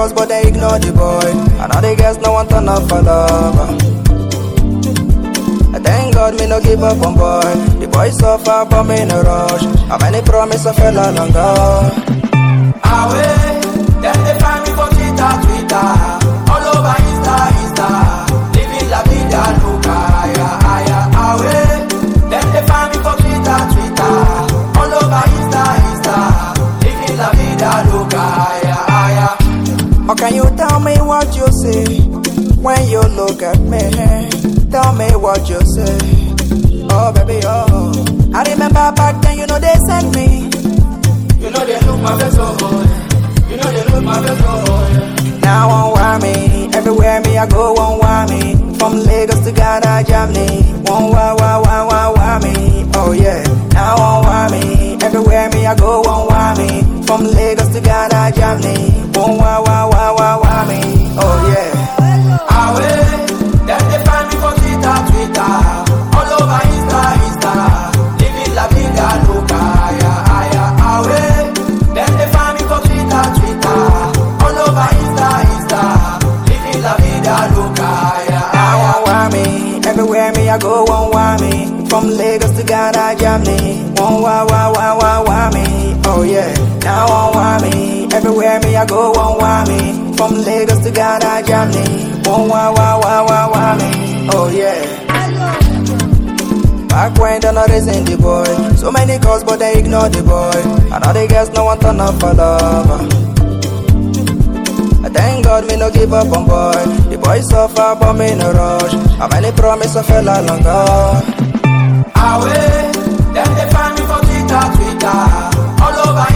calls, but they ignore the boy. And all the girls no one turn up for love. I thank God me no give up on boy. The boy suffer but me no rush. How many promise I fell along God? Away, then they find me for Twitter. All over Insta. Living la vida loca, away, then they find me for Twitter. All over Insta. Living la vida loca, Or can you tell me what you see when you look at me? Tell me what you say. Oh baby, oh. I remember back then, you know they sent me. You know they look my face, oh boy. You know they look my face, oh boy. Now on want me, everywhere me I go on want me. From Lagos to Ghana, Germany, want me. Oh yeah, now on want me, everywhere me I go on want me. From Lagos to Ghana, Germany, want me. Oh yeah, away, then they find me for Twitter. All over Insta. Living la vida loca, away, then they find me for Twitter. All over Insta. Living la vida loca, now on want me, everywhere me I go on want me. From Lagos to Ghana, Germany, want me. Oh yeah, now on want me, everywhere me I go on want me. From Lagos to Ghana, Germany, want me. Oh yeah. Back when they not raising the boy, so many calls but they ignore the boy. And all the girls no one turn up for love. I thank God me no give up on boy. The boy suffer but me no rush. How many promise I fell along God? away, then they find me for Twitter. All over